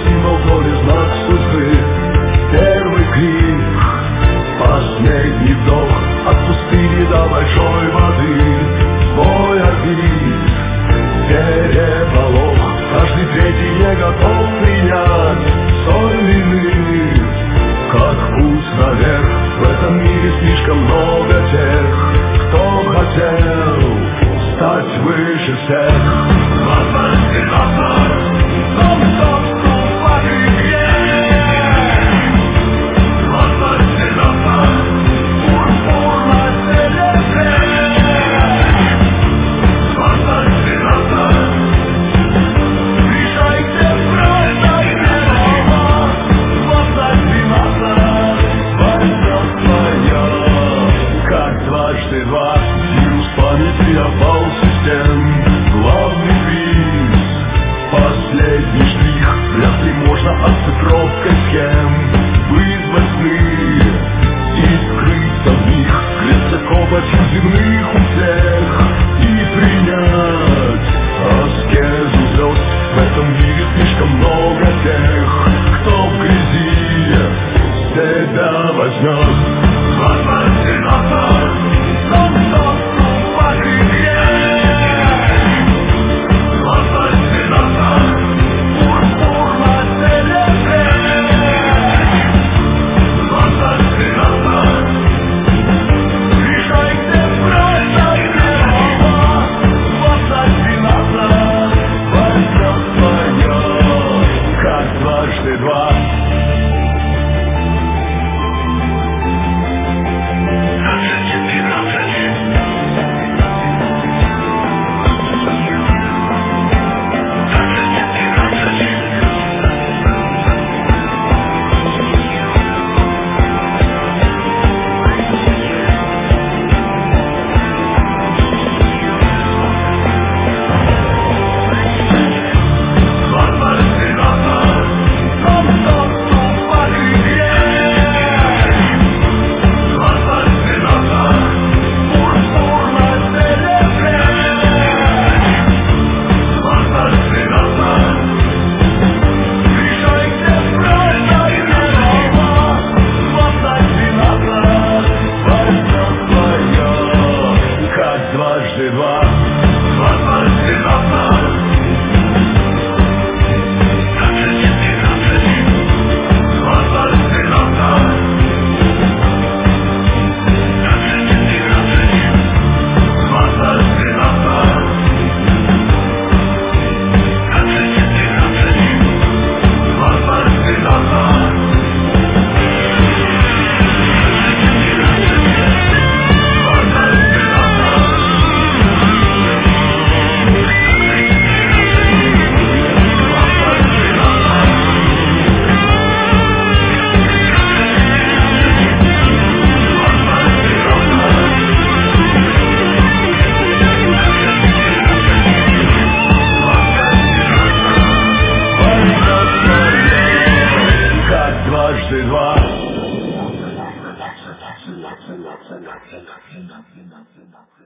символ воли, знак судьбы. Первый крик, последний вдох, от пустыни до большой воды. Свой орбит, переполох, каждый третий не готов принять соль вины. Как путь наверх, в этом мире слишком много тех, кто хотел стать выше всех. Вирус памяти опал систем. Главный приз, последний штрих. Вряд ли можно оцифровкой схем вызвать сны и скрыться в них, греться копотью земных у всех и принять аскезу звезд. В этом мире слишком много тех, кто в грязи себя возьмет. Дважды два. Дважды два.